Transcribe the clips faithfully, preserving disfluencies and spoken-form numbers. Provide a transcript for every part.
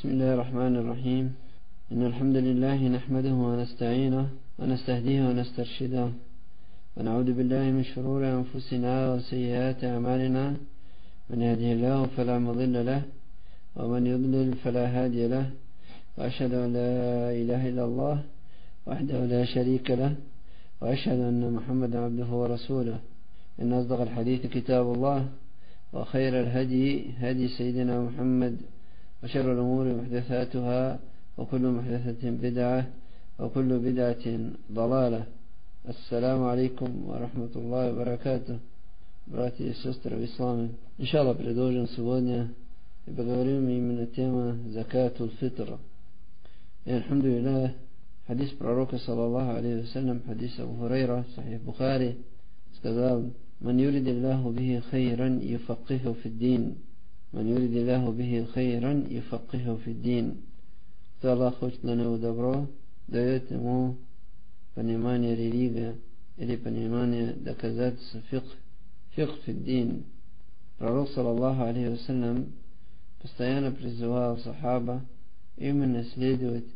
بسم الله الرحمن الرحيم. إن الحمد لله نحمده ونستعينه ونستهديه ونسترشده ونعوذ بالله من شرور أنفسنا وسيئات أعمالنا. من يهده الله فلا مضل له ومن يضلل فلا هادي له، وأشهد أن لا إله إلا الله وحده لا شريك له، وأشهد أن محمدا عبده ورسوله. إن أصدق الحديث كتاب الله، وخير الهدي هدي سيدنا محمد، وشر الأمور محدثاتها، وكل محدثة بدعة، وكل بدعة ضلالة. السلام عليكم ورحمة الله وبركاته. Bratje i sestre u islamu, inša Allah predložim сегодня и поговорим именно тема закатул фитра. И алхамдулилlah, хадис пророка саллаллаху алейхи ва саллям, хадис Абу Хурайра, сахих Бухари, сказал: "Ман юридиллаху бихи хайран юфақиху фид-дин, ман юридиллаху бихи хайран юфақиху фид-дин". Кто Аллах хочет на него добро, дает ему понимание религии или понимание доказательств фикх. Фикх фид-дин. Пророк саллаллаху алейхи ва саллям постоянно призывал сахаба именно следовать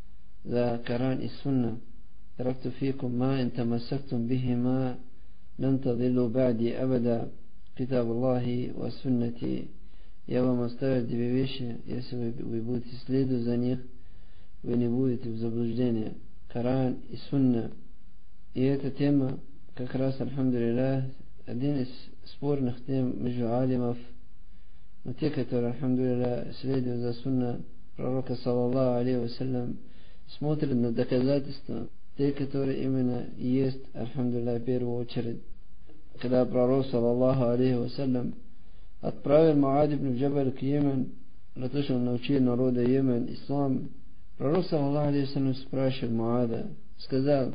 за Коран и Сунна. Таракту фикум ма ин тамассактум бихима лан тадиллу ба'ди абада, китаб Аллахи ва суннати. Я вам оставил две вещи, если вы, вы будете следовать за них, вы не будете в заблуждении. Коран и Сунна. И эта тема как раз, альхамдулиллах, один из спорных тем между алимов, но те, которые, альхамдулиллах, следуют за сунна пророка саллаллаху алейхи ва саллям, смотрят на доказательства, те, которые именно есть, альхамдулиллах, в первую очередь. Когда пророк саллаллаху алейхи ва саллям отправил Муад ибн Джабаль к Йемен, на то, что он научил народа Йемен ислам, пророк саллаллаху алейхи ва саллям спрашивал Муада, сказал: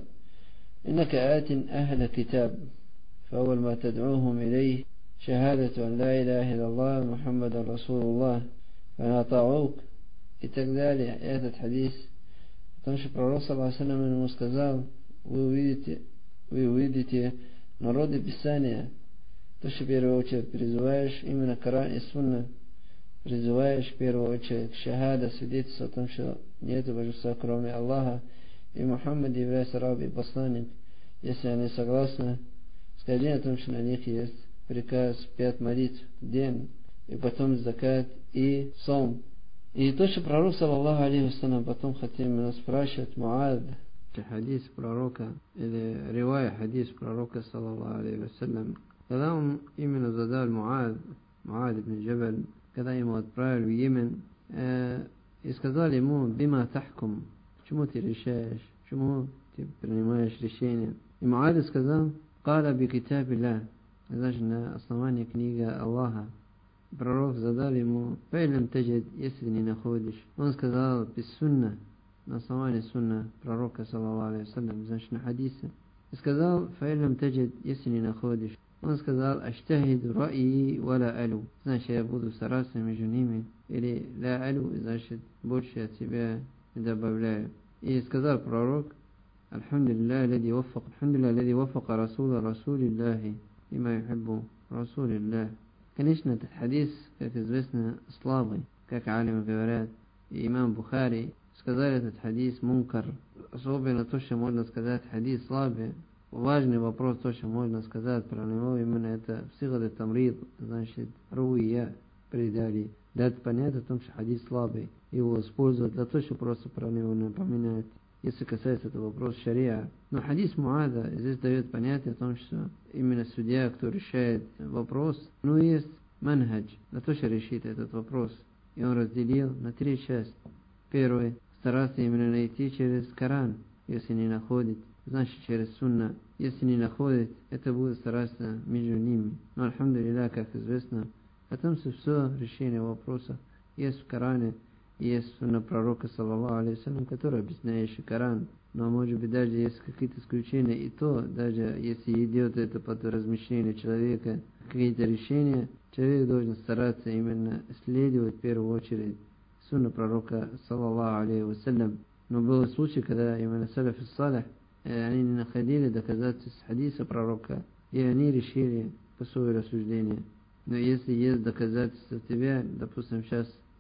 "Иннака атин ахля китаб, فأول ما تدعوهم إليه شهادة أن لا إله إلا الله محمد رسول الله فإن أطاعوك". И так далее. Этот хадис. Потому что пророк саллаллаху алейхи ва саллям ему сказал: вы увидите, вы увидите народы Писания, то, что в первую очередь призываешь именно Коран и Сунна, призываешь в первую очередь к шахада, свидетельство о том, что нет божества кроме Аллаха, и Мухаммад является раб и посланник. Если они согласны, скажи о том, что на них есть приказ пять молитв в день, и потом закат и сом. И то, что пророк саллаллаху алейхи ва саллям потом хотел меня спрашивать Муад, хадис пророка, или ривая хадис пророка саллаллаху алейхи ва саллям, когда он именно задал Муад, Муад ибн Джабаль, когда ему отправили в Йемен, э, и сказали ему: "Бима тахкум", почему ты решаешь, почему ты принимаешь решение? И Муад сказал: "Кала би китабилlah", значит, на основании книги Аллаха. Пророк задал ему: "Фаилям таджид", если не находишь. Он сказал: "Без сунна", на основании сунна пророка саллаллаху алейхи ва саллям, значит, на хадисе. И сказал: "Фаилям таджид", если не находишь. Он сказал: "Аштахиду ра'и ва ла алю", значит, я буду стараться между ними, или ла алю, значит, больше от себя не добавляю. И сказал пророк: "Альхамдулиллах лади ваффак, альхамдулиллах лади ваффака расула расулиллахи, има юхиббу расулиллах". Конечно, этот хадис, как известно, слабый, как алимы говорят. И имам Бухари сказал этот хадис мункар. Особенно то, что можно сказать хадис слабый. Важный вопрос, то, что можно сказать про него, именно это сигат тамрид, значит, руия, предали. Дать понять о том, что хадис слабый. Его используют для того, чтобы просто про него напоминать, если касается этого вопроса шариа. Но хадис Муада здесь дает понятие о том, что именно судья, кто решает вопрос, ну есть манхадж, на то, что решит этот вопрос. И он разделил на три части. Первый, стараться именно найти через Коран, если не находит, значит через Сунна. Если не находит, это будет стараться между ними. Но, альхамдулиллах, как известно, о том, что все решение вопроса есть в Коране, есть сунна пророка саллаллаху алейхи ва саллям, который объясняет Коран. Но может быть даже есть какие-то исключения, и то, даже если идет это под размышление человека, какие-то решения, человек должен стараться именно следовать в первую очередь сунна пророка саллаллаху алейхи ва саллям. Но был случай, когда именно салаф ис-салих, они не находили доказательств хадиса пророка, и они решили по своему рассуждению. Но если есть доказательства тебя, допустим, сейчас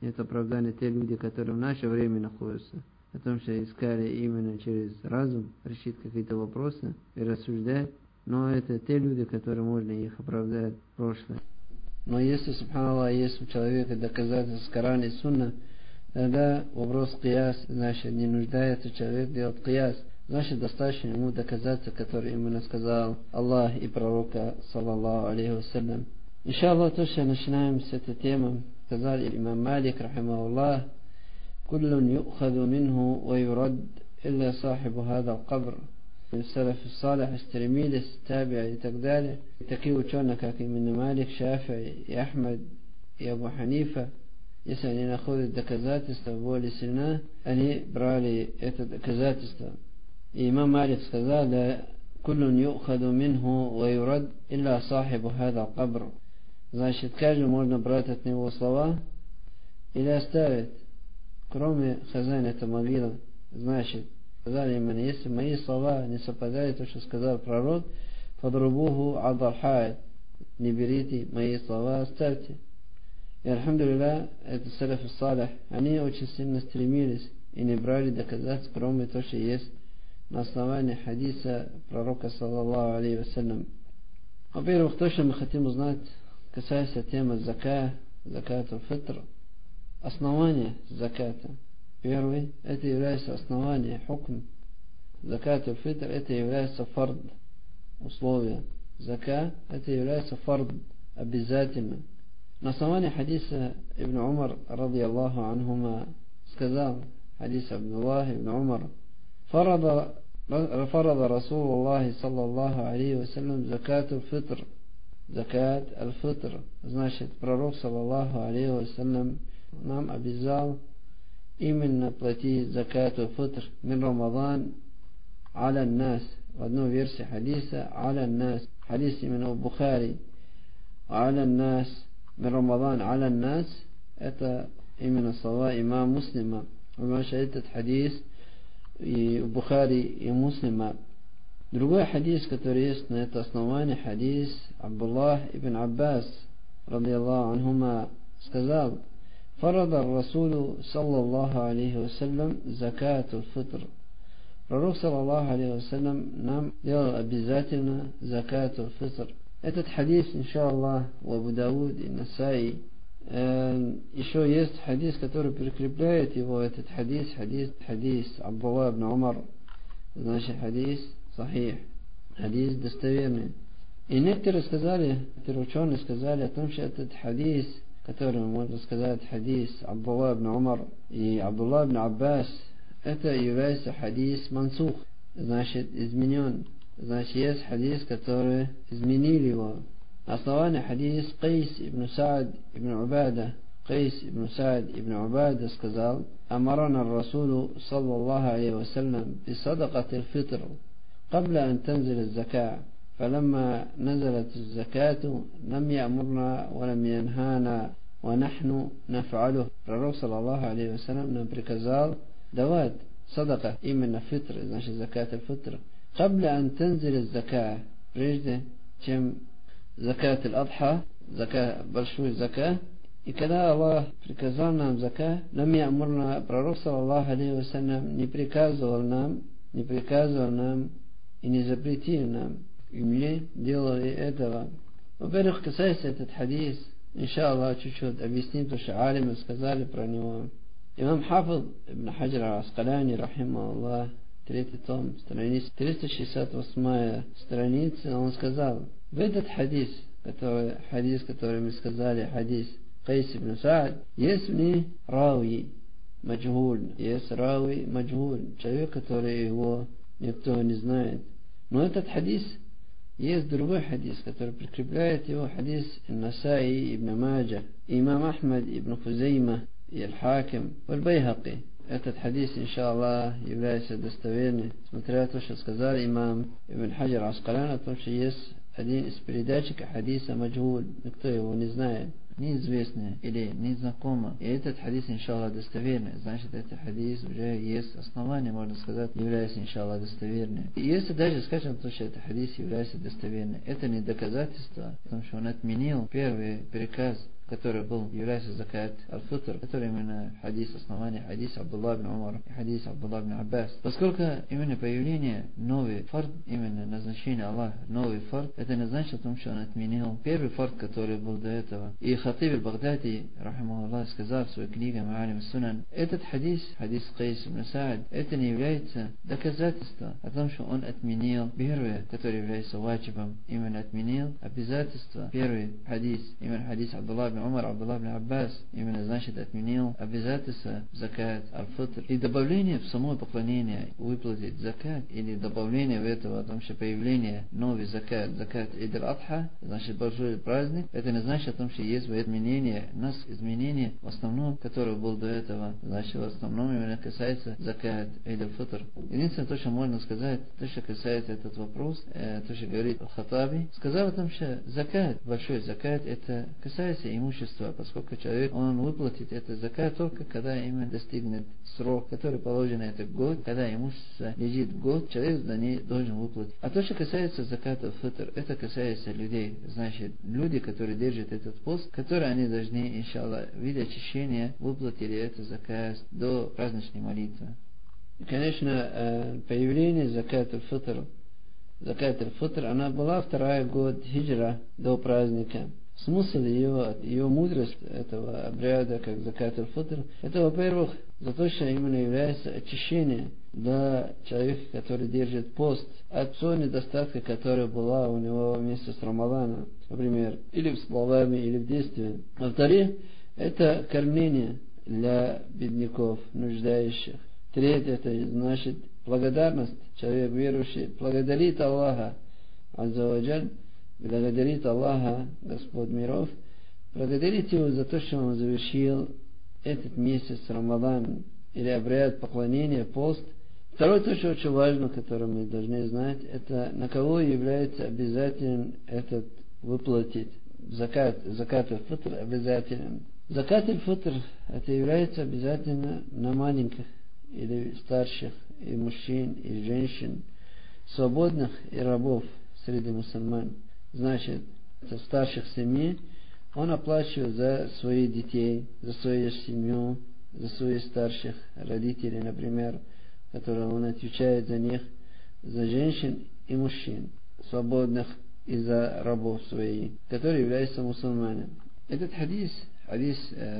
нет оправдания те люди, которые в наше время находятся, о том, что искали именно через разум решить какие-то вопросы и рассуждать, но это те люди, которые можно их оправдать в прошлое. Но если, субханаллах, есть у человека доказательства с Корана и Сунна, тогда вопрос кияс, значит, не нуждается человек делать кияс. Значит, достаточно ему доказательства, которые именно сказал Аллах и пророка, саллаллаху алейхи вассалям. Иншаллах, то, что начинаем с этой темы, сказал имам Малик, рахимахуллах, «Куллун ю'хаду минху ва юрад, илля сахибу хада аль-кабр». Салаф салих стремились, таби'и и так далее. И такие ученые, как имам Малик, Шафи, и Ахмад, и Абу Ханифа, если они находят доказательства более сильно, они брали это доказательство. И имам Малик сказал: «Куллун ю'хаду минху ва юрад, илля сахибу хада аль-кабр». Значит, каждый можно брать от него слова или оставить, кроме хозяина этой могилы. Значит, сказали именно, если мои слова не совпадают то, что сказал пророк, фадрубуху адалхайд, не берите мои слова, оставьте. И альхамдулилля, это салаф салих, они очень сильно стремились и не брали доказательств, кроме того, что есть на основании хадиса пророка, саллаллаху алейхи вассалям. Во-первых, то, что мы хотим узнать, касается темы зака, закату фитр, основание заката. Первый, это является основание хукм. Закату фитр, это является фард, условие. Зака, это является фард, обязательно. На основании хадиса Ибн Умар, ради Аллаху анхума, сказал, хадис Абдуллах Ибн Умар, فرض فرض رسول الله صلى الله عليه وسلم زكاة الفطر. Закат аль-фитр, значит, пророк, саллаллаху алейхи вассалям, нам обязал именно платить закат аль-фитр мин Рамадан аля нас. В одной версии хадиса аля нас. Хадис именно в Бухари. Аля нас, мин Рамадан аля нас, это именно слова имама Муслима. Потому что этот хадис и в Бухари, и Муслима. Другой хадис, который есть на это основание, хадис Абдуллах ибн Аббас, ради Аллаху анхума, сказал: «Фарада Расулу, саллаллаху алейхи вассалям, закату фитр». Пророк, саллаллаху алейхи вассалям, нам делал обязательно закату фитр. Этот хадис, иншаллах, в Абу Дауд и Насаи. Еще есть хадис, который прикрепляет его, этот хадис, хадис, хадис Абдуллах ибн Умар. Значит, хадис сахих, хадис достоверный. И некоторые сказали, некоторые ученые сказали о том, что этот хадис, который можно сказать хадис Абдуллах ибн Умар и Абдуллах ибн Аббас, это является хадис мансух, значит, изменен. Значит, есть хадис, который изменили его. На основании хадис Кайс ибн Саад ибн Убада, Кайс ибн Саад ибн Убада сказал: «Амарана Расулу, саллаллаху алейхи вассалям, бисадакат аль-фитр, قبل أن تنزل الزكاة. فلما نزلت الزكاة لم يأمرنا ولم ينهانا ونحن نفعله». Пророк, саллаллаху алейхи вассалям, нам приказал давать садака, именно фитр, значит, закат аль-фитр, قبل أن تنزل الزكاة, прежде чем закат аль-адха, закат, большой закат. И когда Аллах приказал нам закат, нам ямурна, пророк, саллаллаху алейхи вассалям, не приказывал нам, не приказывал нам и не запретил нам, и мы делали этого. Во-первых, касается этот хадис, иншаллах, чуть-чуть объясним, то, что алимы сказали про него. Имам Хафид ибн Хаджар аль-Аскаляни, рахимахуллах, третий том, страница триста шестьдесят восьмая страница, он сказал: в этот хадис, который, хадис, который мы сказали, хадис Кайс ибн Саад, есть в ней рауи, маджгуль, есть рауи, маджгуль, человек, который его никто не знает. Но этот хадис, есть другой хадис, который прикрепляет его, хадис Насаи ибн Маджа, имам Ахмад ибн Хузейма и Аль-Хаким, Аль-Байхаки. Этот хадис, иншаллах, является достоверным, смотря на то, что сказал имам Ибн Хаджар аль-Аскаляни, о том, что есть один из передатчиков хадиса маджгуль, никто его не знает, неизвестный или незнакомый. И этот хадис, иншаллах, достоверный. Значит, этот хадис уже есть основание, можно сказать, является, иншаллах, достоверным. И если даже скажем, то, что этот хадис является достоверным, это не доказательство, потому что он отменил первый приказ который был, является закат аль-фитр, который именно хадис, основание хадис Абдулла ибн Умар и хадис Абдулла ибн Аббас. Поскольку именно появление новый фард, именно назначение Аллаха, новый фард, это не значит о том, что он отменил первый фард, который был до этого. И Хатиб аль-Багдади, рахимахуллах, сказал в своей книге Маалим ас-Сунан, этот хадис, хадис Кайс ибн Саад, это не является доказательством о том, что он отменил первое, которое является ваджибом, именно отменил обязательство. Первый хадис, именно хадис Абдулла ибн Умар, Абдулла ибн Аббас, именно значит отменил обязательство закат аль-фитр. И добавление в само поклонение выплатить закат, или добавление в этого о том, что появление новый закат, закат Ид аль-Адха, значит большой праздник, это не значит о том, что есть изменение, нас изменение в основном, которое было до этого, значит в основном именно касается закат Ид аль-Фитр. Единственное, то, что можно сказать, то, что касается этот вопрос, э, то, что говорит Хаттаби, сказал о том, что закат, большой закат, это касается имущества, поскольку человек, он выплатит это закат только когда именно достигнет срок, который положен этот год, когда имущество лежит год, человек за ней должен выплатить. А то, что касается заката фитр, это касается людей, значит, люди, которые держат этот пост, которые они должны, иншаллах, в виде очищения выплатили это закат до праздничной молитвы. И, конечно, появление заката фитр, закат аль-фитр, она была второй год хиджра до праздника. Смысл ее, ее мудрость этого обряда, как закат аль-фитр, это, во-первых, за то, что именно является очищение для человека, который держит пост, от той недостатка, которая была у него вместе с Рамаданом, например, или в словами, или в действии. Во-вторых, это кормление для бедняков, нуждающих. Третье, это значит благодарность. Человек верующий благодарит Аллаха, азза ва джаль, благодарит Аллаха, Господь миров, благодарит Его за то, что Он завершил этот месяц Рамадан, или обряд поклонения, пост. Второе, то, что очень важно, которое мы должны знать, это на кого является обязательным этот выплатить. Закат, закат аль-фитр обязателен. Закат аль-фитр это является обязательно на маленьких или старших, и мужчин, и женщин, свободных и рабов среди мусульман. Значит, в старших семьи он оплачивает за своих детей, за свою семью, за своих старших родителей, например, которые он отвечает за них, за женщин и мужчин, свободных и за рабов своих, которые являются мусульманами. Этот хадис, حديث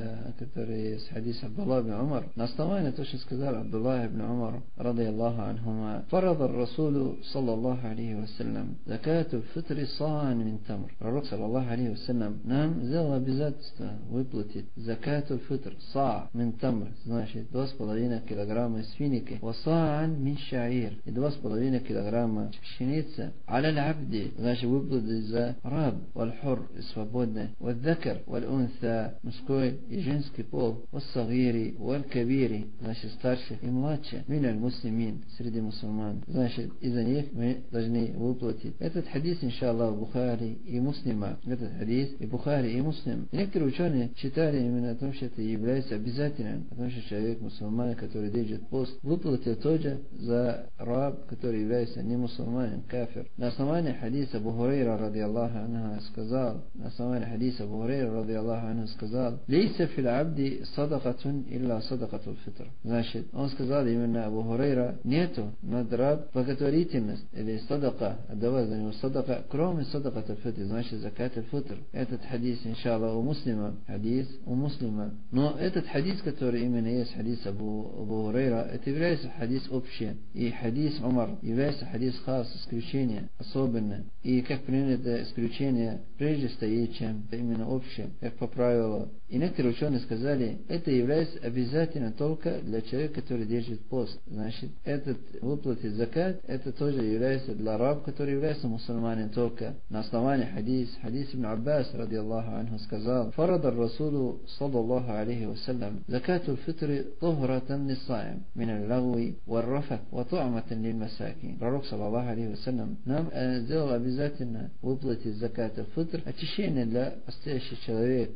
который حديث عبد الله بن عمر نستوعب توش сказал عبد الله بن عمر رضي الله عنهما فرض الرسول صلى الله عليه وسلم زكاة الفطر صاعا من تمر. Пророк صلى الله عليه وسلم нам взял обязательство выплатить закат аль-фитр са мин тамр, значит два с половиной килограмма свиники, wa sa'an min sha'ir, и два с половиной килограмма пшеницы, على العبد, значит выплатить за раб, والحر, свободный, والذكر والأنثى, мужской и женский пол, والصغير والكبير, значит старших и младших, мин аль-муслимин, среди мусульман, значит из-за них мы должны выплатить. Этот хадис, иншаллах, в Бухари и Муслима, этот хадис и Бухари и Муслим. И некоторые ученые читали именно о том, что это является обязательным, потому что человек мусульманин, который держит пост, выплатил тоже за раб, который является не мусульманин, кафир. На основании хадиса Абу Хурайра, ради Аллаху анху, сказал, на основании хадиса Абу Хурайра, ради Аллаху анху, сказал: «Лейса фил абди садакатун илля садакатул фитр». Значит, он сказал именно Абу Хурайра, нету над раб благотворительность или садака, отдавать за него садака, кроме садакатул фитр, значит закат аль-фитр. Этот хадис, иншаллах, у муслима, хадис у муслима. Но этот хадис, который именно есть хадис Абу, Абу Хурайра, это является хадис общий. И хадис Умар является хадис хас, исключение, особенное. И как принято исключение прежде стоит, чем именно общее, как по правилу. И некоторые ученые сказали, это является обязательно только для человека, который держит пост. Значит, этот выплатить закат, это тоже является для раб, который является мусульманин только. На основании хадис, хадис ибн Аббас, ради Аллаху анху, сказал: «Фарада ар-Расулу, саллаллаху алейхи вассалям, закату аль-фитри тухратан лиссаим, мин аль-лагви, вар-рафат, ва ту'матан лиль-масакин». Пророк, саллаллаху алейхи вассалям, нам сделал обязательно выплатить закат аль-фитр, очищение для постоящих человек от недостатка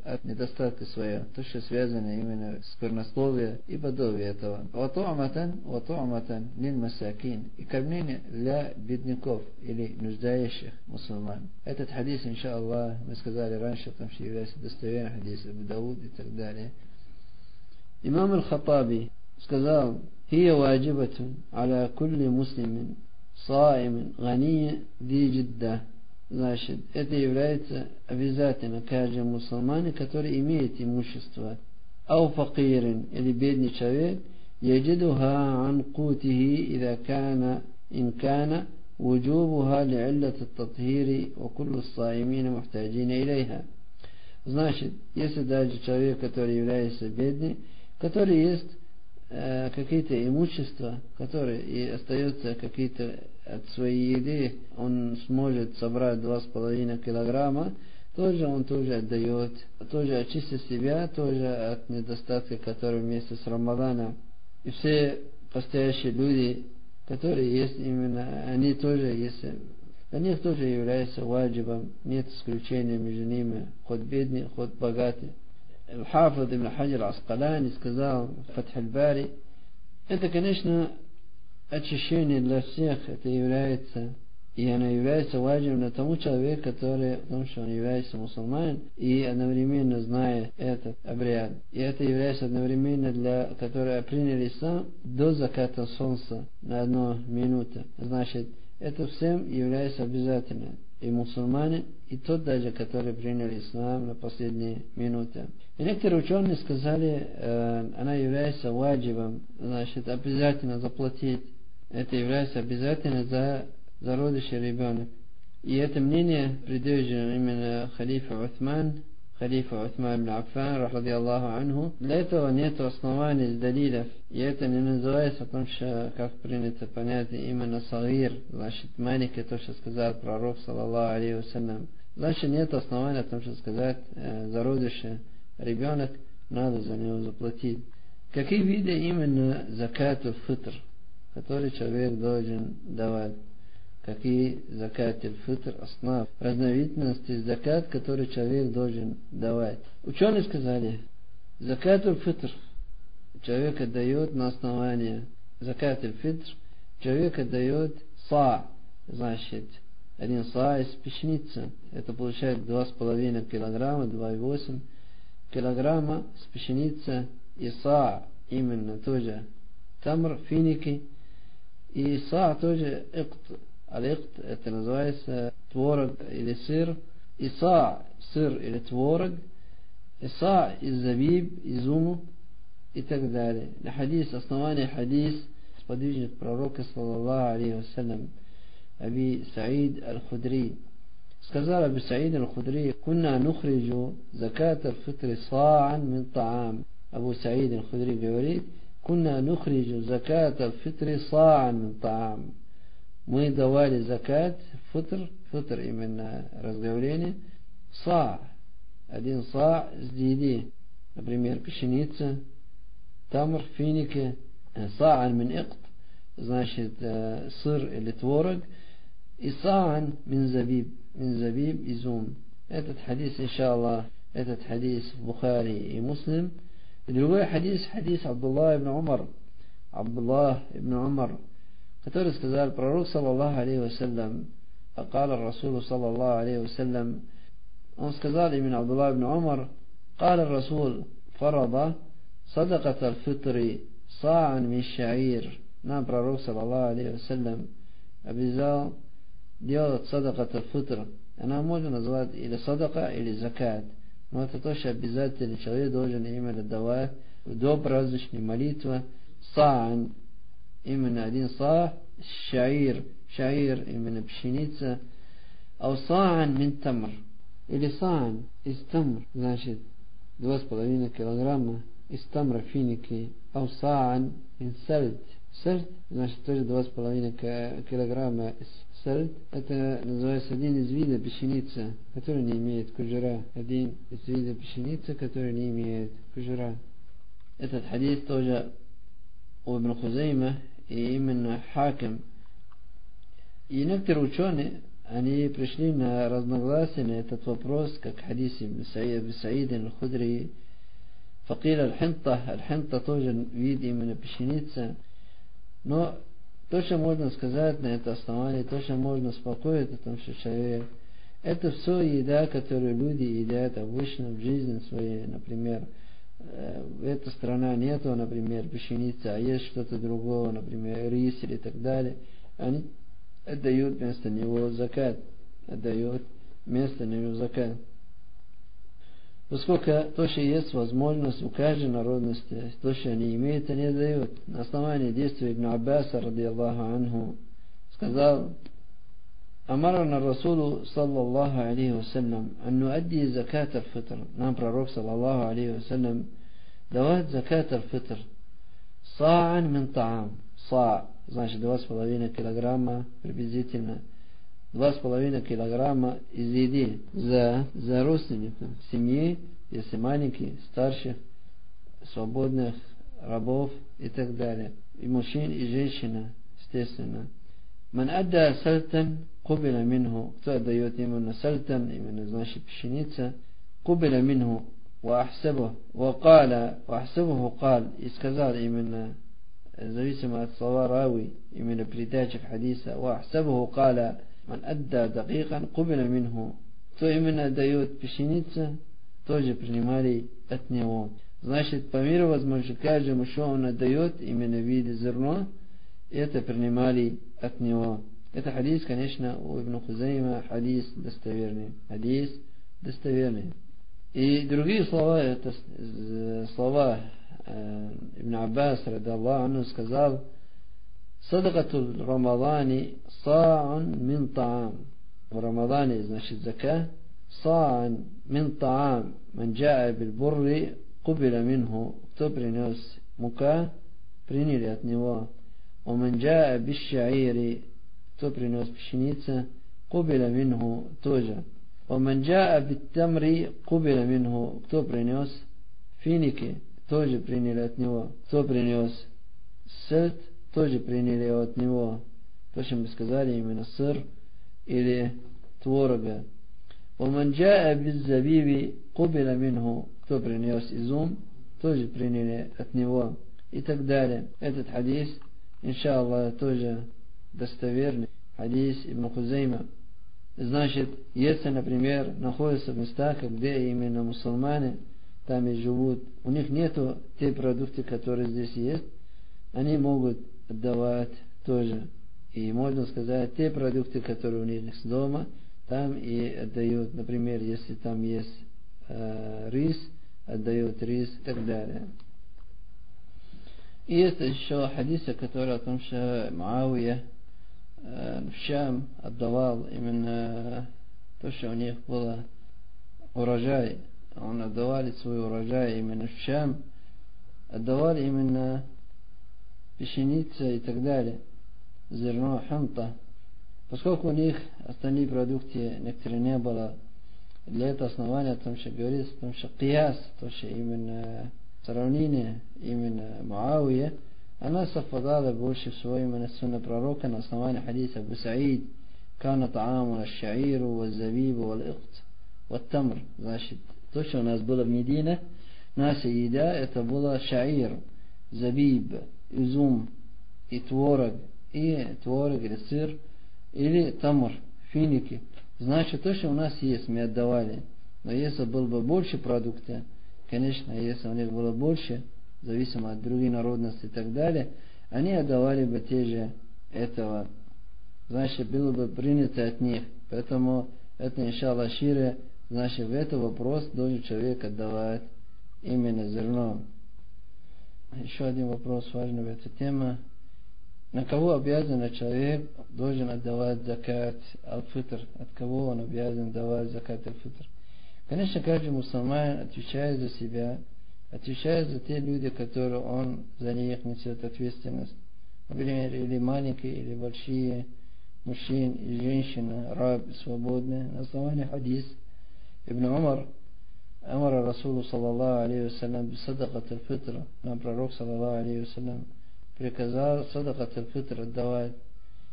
недостатки свои, то, что связано именно с сквернословием и подобие этого. Вату'матан, вату'матан лиль масакин. И кормление для бедняков или нуждающих мусульман. Этот хадис, иншаллах, мы сказали раньше, потому что является достоверным хадис Абу Дауд и так далее. Имам Аль-Хаттаби сказал: «Хия ваджибатун аля кулли муслимин саимин гани ди джидда». Значит, это является обязательно каждому мусульмане, который имеет имущество. Ау факирин, или бедный человек, яджидуха ан кутихи, ида кана ин кана вуджубуха ли'иллати ат-татхири ва куллу ас-саимина мухтаджина илейха. Значит, если даже человек, который является бедным, который есть э, какие-то имущества, которые и остаются какие-то от своей еды, он сможет собрать два с половиной килограмма, тоже он тоже отдает, тоже очистит себя, тоже от недостатка, который вместе с Рамаданом. И все постоящие люди, которые есть именно, они тоже есть, для них тоже является ваджибом, нет исключения между ними, хоть бедный, хоть богатый. Аль-Хафид ибн Хаджар Аскалани сказал в Фатх аль-Бари, это, конечно, очищение для всех, это является, и оно является ваджибом для тому человека, который, потому что он является мусульманином, и одновременно зная этот обряд. И это является одновременно для, которые приняли ислам до заката солнца на одну минуту. Значит, это всем является обязательно. И мусульмане, и тот даже, который принял ислам на последние минуты. И некоторые ученые сказали, э, она является ваджибом, значит, обязательно заплатить. Это является обязательно за зародыший ребенок. И это мнение придерживано именно халифа Усман, халифа Усман ибн Аффан, ради Аллаху анху. Для этого нет оснований далилов. И это не называется, потому что, как принято понятие, именно сагир, значит, маленький, то, что сказал пророк, саллаллаху алейхи вассалям. Значит, нет оснований, потому что сказать, э, зародыший ребенок, надо за него заплатить. Какие виды именно закату фитр, который человек должен давать? Какие закат аль-фитр, основ, разновидности закат, который человек должен давать? Ученые сказали, закат аль-фитр человек отдает на основании закат аль-фитр, человек отдает са, значит, один са из пшеницы, это получает два с половиной килограмма, два и восемь килограмма с пшеницы, и са именно тоже тамр, финики, и са тоже икт. Аль-икт это называется творог или сыр, и са сыр или творог, и са из забиб, изуму и так далее. На хадис, основание хадис, сподвижник пророка, саллаллаху алейхи вассалям, Аби Саид аль-Худри. Сказал Аби Саид аль-Худри, кунна нухриджу закат аль-фитри са'ан мин та'ам. Абу Саид аль-Худри говорит, кунна нухриджу закат аль-фитри са'ан мин та'ам. Мы давали закат, фитр, фитр именно разговление, са, один са с еды, например, пшеница, тамр, финики, са'ан мин икт, значит, сыр или творог, и са'ан мин забиб, мин забиб изум. Этот хадис, иншаллах, этот хадис в Бухари и Муслим. И другой хадис, хадис Абдуллах ибн Умар, Абдуллах ибн Умар, который сказал пророк, саллаллаху алейхи вассалям, قال الرسول صلى الله عليه وسلم, он сказал именно Абдуллах ибн Умар, قال الرسول فرض صدقة الفطر صاعا من شعير. Нам пророк, саллаллаху алейхи вассалям, обязал делать садакат аль-фитр. Она можно назвать или садака, или закат. Но это то, что обязательно человек должен именно давать до праздничной молитвы. Са'ан, именно один са, шаир, шаир, именно пшеница. А са'ан мин тамр, или са'ан из тамр, значит, два с половиной килограмма из тамра финики. А са'ан мин сальт. Сальт, значит, тоже два с половиной килограмма из сальт. Это называется один из видов пшеницы, который не имеет кожура. Один из видов пшеницы, который не имеет кожура. Этот хадис тоже у Ибн Хузейма и именно Хаким. И некоторые ученые они пришли на разногласие на этот вопрос, как в хадисе Ибн Саида аль-Худри. Факил аль-хинта, аль-хинта тоже вид именно пшеницы. Но то, что можно сказать на это основании, то, что можно успокоить о том, что человек, это все еда, которую люди едят обычно в жизни своей. Например, в эта страна нету, например, пшеницы, а есть что-то другое, например, рис или так далее. Они отдают вместо него закат. Отдают вместо него закат. Поскольку то, что есть возможность у каждой народности, то, что они имеют, они дают. На основании действия Ибн Аббаса, ради Аллаху анху, сказал: Амарана Расулу саллаллаху алейхи вассалям ан нуадди закат аль-фитр. Нам пророк саллаллаху алейхи вассалям давать закат аль-фитр са'ан мин та'ам. Са' значит два с половиной килограмма приблизительно. Два с половиной килограмма из еды за, за родственников семьи, если маленькие, старших, свободных, рабов и так далее. И мужчин, и женщина, естественно. Ман адда сальтан кубила минху. Кто отдает именно сальтан, именно значит пшеница, кубила минху ва ахсабу ва каля ва ахсабуху каль. И сказал именно, зависимо от слова рави, именно передача хадиса, ва ахсабуху каля. Ман адда дакикан кубила минху. Кто именно отдает пшеницу, тоже принимали от него. Значит, по мере возможности, каждому, что он отдает, именно в виде зерно, это принимали от него. Это хадис, конечно, у Ибн Хузайма хадис достоверный. Хадис достоверный. И другие слова, это слова Ибн Аббас, ради Аллаху анху, сказал: Садакатул Рамадани са'ан мин та'ам. В Рамадане, значит, зака. Са'ан мин та'ам. Ман джа'a бил бурри кубила минху. Кто принес мука, приняли от него. Ман джа'a бил шаири. Кто принес пшеница, кубила минху, тоже. Ман джа'a бил тамри кубила минху. Кто принес финики, тоже приняли от него. Кто принес сельдь, тоже приняли от него. То, что мы сказали, именно сыр или творога. ومن جاء بالزبيب قبل منه. Кто принес изюм, тоже приняли от него. И так далее. Этот хадис, иншаллах, тоже достоверный. Хадис Ибн Хузайма. Значит, если, например, находятся в местах, где именно мусульмане там и живут, у них нету те продукты, которые здесь есть, они могут отдавать тоже. И можно сказать, те продукты, которые у них дома, там и отдают. Например, если там есть э, рис, отдают рис и так далее. И есть еще хадисы, которые о том, что Муавия э, в Шам отдавал именно то, что у них было урожай. Он отдавали свой урожай именно в Шам, отдавали именно пшеница и так далее, зерно, ханта. Поскольку у них остальные продукты некоторые не было, для этого основания, о том, что говорится, о том, что кияс, то, что именно сравнение, именно Муавия, она совпадала больше всего именно с сунной пророка на основании хадиса Абу Саид: «Кана тааму аш-шаиру вал-забибу вал-ихт вал-тамр». Значит, то, что у нас было в Медине, наша еда, это было шаир, забиб, изюм и творог, и творог или сыр, или тамр, финики. Значит, то, что у нас есть, мы отдавали. Но если было бы больше продукта, конечно, если у них было больше, зависимо от других народностей и так далее, они отдавали бы те же этого. Значит, было бы принято от них. Поэтому это, иншаллах, шире, значит, в этот вопрос должен человек отдавать именно зерно. Еще один вопрос важный в этой теме. На кого обязан человек должен отдавать закат аль-фитр? От кого он обязан давать закат аль-фитр? Конечно, каждый мусульманин отвечает за себя, отвечает за те люди, которые он за них несет ответственность. Например, или маленькие, или большие, мужчины и женщины, раб, свободные. На основании хадис Ибн Умар, Амар Расулу саллаллаху алейхи вассалям бисадакат аль-фитр. Нам пророк саллаллаху алейхи вассалям приказал садакат аль-фитр отдавать.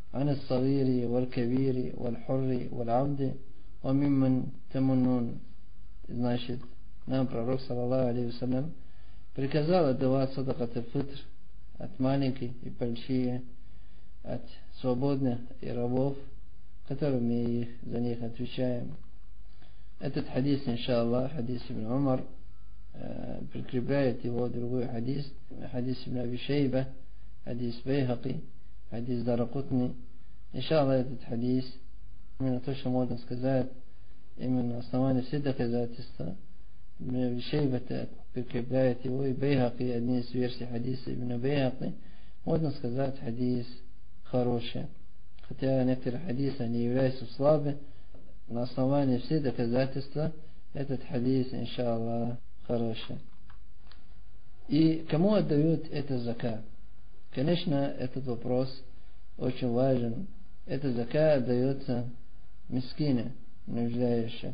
عن الصغير والكبير والحر والعبد وممن تمنون. Значит, нам пророк, саллаллаху алейхи вассалям, приказал отдавать садакат аль-фитр от маленьких и больших, от свободных и рабов, которым мы их, за них отвечаем. Этот хадис, иншаллах, хадис ибн Умар, прикрепляет его другой хадис, хадис ибн Аби Шейба, хадис Байхаки, хадис Даракутни. Иншаллах, этот хадис, именно то, что можно сказать, именно основание все доказательства. Ибн Аби Шейба прикрепляет его, и Байхаки, одни из версий хадиса ибн Байхаки, можно сказать, хадис хороший. Хотя некоторые хадисы, они являются слабыми, на основании все доказательства этот хадис, иншаллах, хороший. И кому отдают это закат? Конечно, этот вопрос очень важен. Это закат отдается мискине, нуждающим.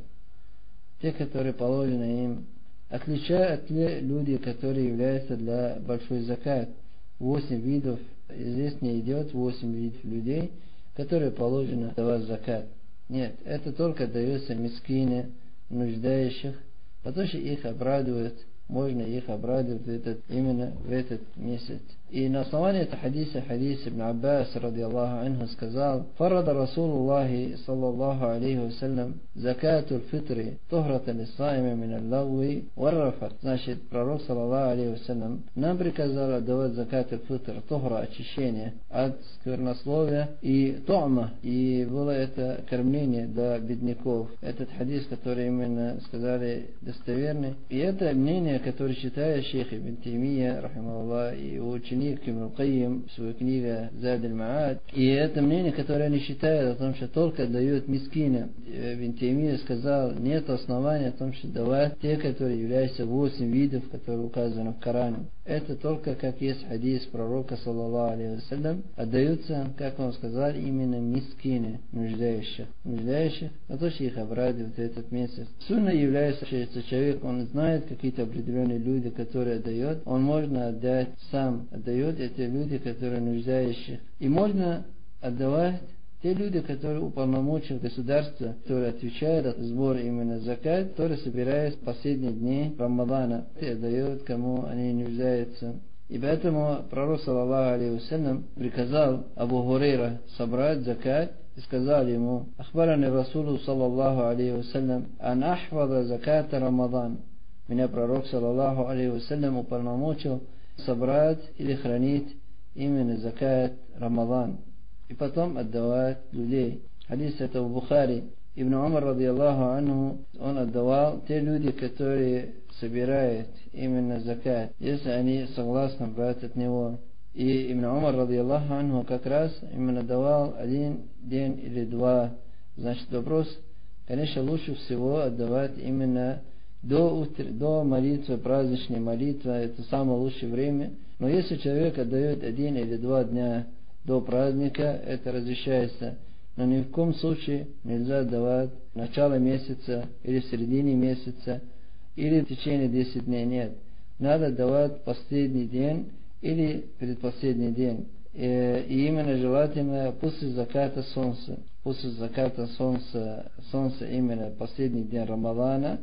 Те, которые положены им. Отличают ли люди, которые являются для большой закат? Восемь видов, здесь не идет восемь видов людей, которые положено давать закат. Нет, это только дается мискине, нуждающих, потому что их обрадует, можно их обрадовать в этот, именно в этот месяц. И на основании этого хадиса, хадис ибн Аббас, ради Аллаху анху, сказал: «Фарада Расулуллахи, саллаллаху алейхи вассалям, закату аль-фитри, тухрата лиссаими мин аль-лавви вар-рафат». Значит, пророк, саллаллаху алейхи вассалям, нам приказал отдавать закат аль-фитр, тухра, очищение от сквернословия, и ту'ма, и было это кормление для бедняков. Этот хадис, который именно сказали достоверный. И это мнение, которое считает шейх Ибн Таймия, рахимахуллах, и его ученик Ибн Кайим, в своей книге Зад аль-Ма'ад. И это мнение, которое они считают о том, что только дают мискина. Ибн Таймия сказал, нет основания о том, что давать те, которые являются восемь видов, которые указаны в Коране. Это только, как есть хадис пророка, саллаллаху алейхи вассалям, отдаются, как он сказал, именно мискины, нуждающих. Нуждающих, на то, что их обрадует этот месяц. Сунна является, что если человек, он знает какие-то определенные люди, которые отдает, он можно отдать сам, отдает эти люди, которые нуждающие. И можно отдавать те люди, которые уполномочены государство, которые отвечают за сбор именно закат, которые собирают в последние дни Рамадана и отдают, кому они нуждаются. И поэтому пророк, саллаллаху алейхи вассалям, приказал Абу Хурейра собрать закат и сказал ему: «Ахбарани Расулу, саллаллаху алейхи вассалям, ан ахфаза заката Рамадан». Меня пророк, саллаллаху алейхи вассалям, уполномочил собрать или хранить именно закат Рамадан и потом отдавать людей. Хадис это в Бухари. Ибн Умар, ради Аллаху анху, он отдавал те люди, которые собирают именно закат, если они согласны брать от него. И Ибн Умар, ради Аллаху анху, как раз именно давал один день или два. Значит, вопрос, конечно, лучше всего отдавать именно до, утра, до молитвы, праздничной молитвы, это самое лучшее время. Но если человек отдает один или два дня до праздника, это разрешается. Но ни в коем случае нельзя давать в начало месяца, или в середине месяца, или в течение десяти дней. Нет. Надо давать последний день или предпоследний день. И, и именно желательно после заката солнца. После заката солнца, солнца именно последний день Рамадана,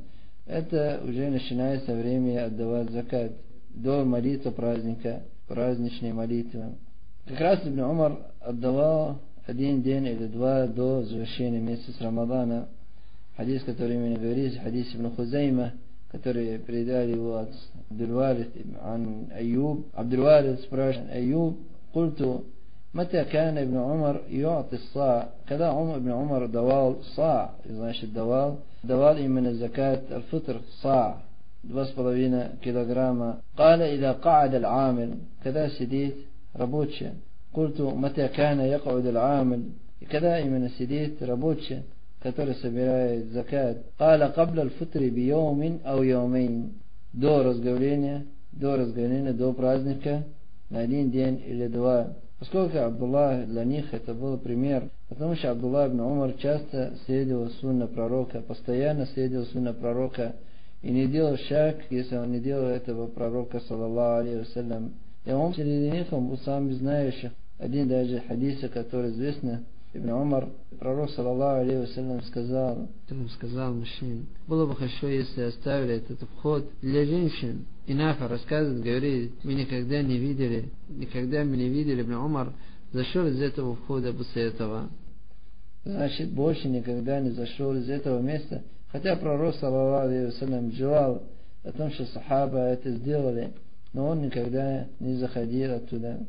это уже начинается время отдавать закат. До молитвы праздника, праздничной молитвы. Как раз Ибн Умар отдавал один день или два до завершения месяца Рамадана. Хадис, который именно говорит, хадис Ибн Хузайма, который передали его от Абдул-Варис ан Айюб. Абдул-Варис спрашивает: Айюб, قلت متى كان ابن عمر يعطي الصاع? когда Ибн Умар давал са, значит давал, давал именно закат аль-фитр са, два с половиной килограмма. قال إذا قعد العامل, когда сидит рабочий. قلت متى كان يقعد العامل, когда именно сидит рабочий, который собирает закат. قال قبل الفطر بيوم أو يومين, до разговления, до разговления, до праздника, на один день или два. Поскольку Абдуллах для них это был пример, потому что Абдуллах ибн Умар часто следовал сунна пророка, постоянно следовал сунна пророка и не делал шаг, если он не делал этого пророка, саллаллаху алейхи вассалям. И он среди них, он был самым знающим. один даже хадиса, который известно, Ибн Умар, пророк, саллаллаху алейхи вассалям, сказал, он сказал мужчине: было бы хорошо, если оставили этот вход для женщин. И Нафа рассказывает, говорит: мы никогда не видели, никогда мы не видели, Ибн Умар зашел из этого входа после этого. Значит, больше никогда не зашел из этого места. Хотя пророк, саллаллаху алейхи вассалям, желал о том, что сахаба это сделали, но он никогда не заходил оттуда.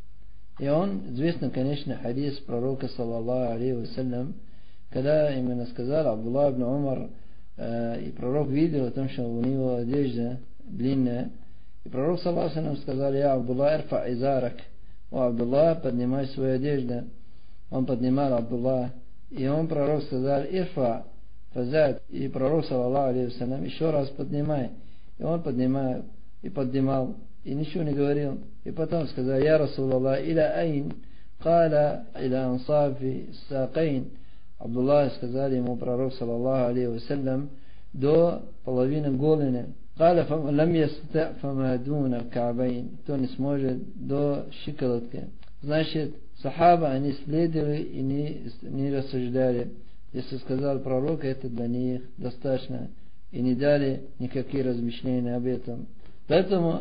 И он, известно, конечно, хадис пророка, саллаллаху алейхи вассалям, когда именно сказал Абдуллах ибн Умар, э, и пророк видел о том, что у него одежда длинная, и пророк, саллаллаху алейхи вассалям, сказал: я Абдуллах, ирфа изарак, о Абдуллах, поднимай свою одежду. Он поднимал Абдуллах, и он, пророк, сказал: ирфа фазад, и пророк, саллаллаху алейхи вассалям, еще раз поднимай. И он поднимал, и поднимал, и ничего не говорил. И потом сказал: я Расулаллах, иля айн, каля иля ансафи сакайн. Абдуллах сказал ему пророк, саллаллаху алейхи вассалям, до половины голени. Каля лам ястата фамадуна кабайн, кто не сможет до щиколотки. Значит, сахаба, они следовали и не, не рассуждали. Если сказал пророк, это для них достаточно. И не дали никакие размышления об этом. Поэтому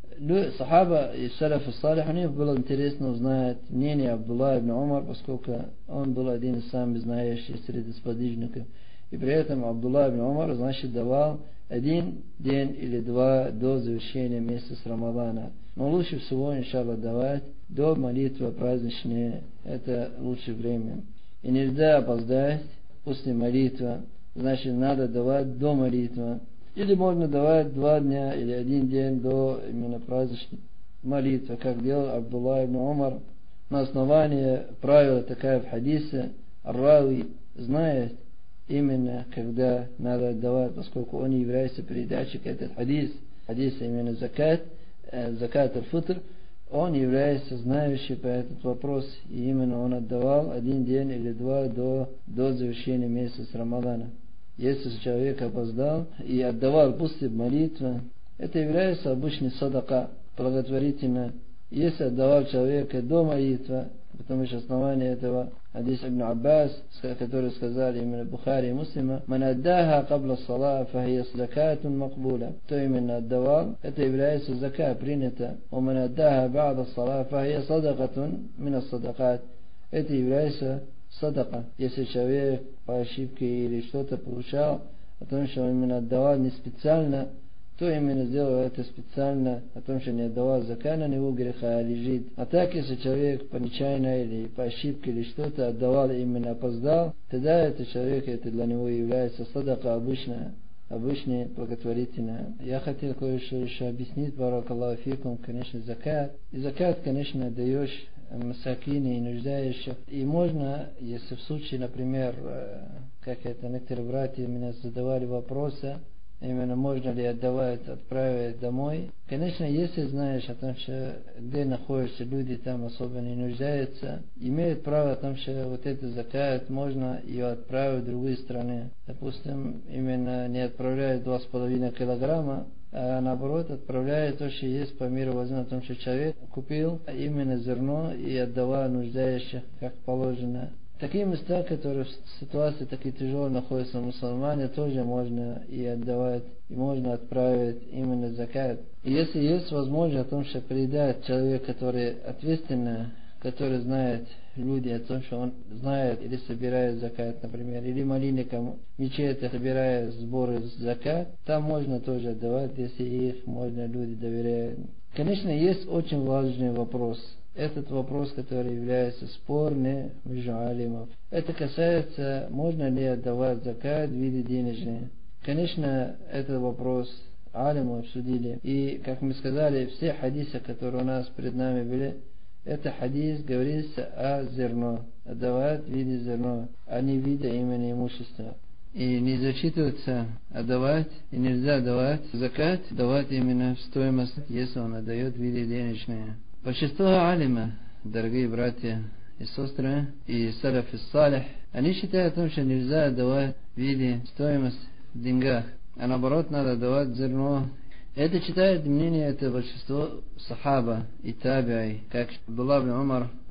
сахаба и салаф салих, у них было интересно узнать мнение Абдулла ибн Умар, поскольку он был один из самых знающих среди сподвижников. И при этом Абдулла ибн Умар, значит, давал один день или два до завершения месяца Рамадана. Но лучше всего, иншаллах, давать до молитвы праздничной. Это лучшее время. И нельзя опоздать после молитвы. Значит, надо давать до молитвы. Или можно давать два дня или один день до именно праздничной молитвы, как делал Абдулла ибн Умар. На основании правила такая в хадисе, ар-рави знает именно, когда надо давать, поскольку он является передатчиком этот хадис, хадис именно закат, э, закат аль-фитр, он является знающим по этот вопрос, и именно он отдавал один день или два до, до завершения месяца Рамадана. Если человек опоздал и отдавал после молитвы, это является обычной садака, благотворительно. Если отдавал человека до молитвы, потому что основание этого хадис ибн Аббас, который сказали именно Бухари и Муслима, «Ман аддаха кабла салаа, фахия закатун макбула». Кто именно отдавал, это является зака, принято. «О ман аддаха ба'да салаа, фахия садакатун мина садакат». Это является садака. Если человек по ошибке или что-то получал, о том, что он именно отдавал не специально, то именно сделал это специально, о том, что не отдавал закат, на него греха лежит. А так, если человек по нечаянно или по ошибке или что-то отдавал, именно опоздал, тогда этот человек, это для него является садака обычная, обычная благотворительная. Я хотел кое-что еще объяснить, баракаллаху фикум, конечно, закат. И закат, конечно, даешь масакины и нуждающих. И можно, если в случае, например, как это некоторые братья меня задавали вопросы, именно можно ли отдавать, отправить домой. Конечно, если знаешь о том, что где находятся люди, там особо не нуждаются, имеют право о том, что вот этот закат можно ее отправить в другие страны. Допустим, именно не отправляют два с половиной килограмма, а наоборот отправляют то, что есть по миру возможно, о том, что человек купил именно зерно и отдавал нуждающих, как положено. Такие места, которые в ситуации такие тяжелые находятся мусульмане, тоже можно и отдавать, и можно отправить именно закат. И если есть возможность о том, что передать человек, который ответственный, который знает люди о том, что он знает или собирает закат, например, или молитвенникам мечети собирает сборы закат, там можно тоже отдавать, если их можно люди доверяют. Конечно, есть очень важный вопрос. Этот вопрос, который является спорным между алимов. Это касается, можно ли отдавать закат в виде денежной. Конечно, этот вопрос алимы обсудили. И, как мы сказали, все хадисы, которые у нас перед нами были, это хадис говорится о зерно. Отдавать в виде зерно, а не в виде именно имущества. И не зачитываться отдавать, и нельзя давать закат, давать именно в стоимость, если он отдает в виде денежной. Большинство алима, дорогие братья и сестры, и салаф и салих, они считают, что нельзя отдавать в виде стоимости в деньгах, а наоборот надо давать зерно. Это читает мнение, это большинство сахаба и таби'и, как Абдуллах ибн Умар,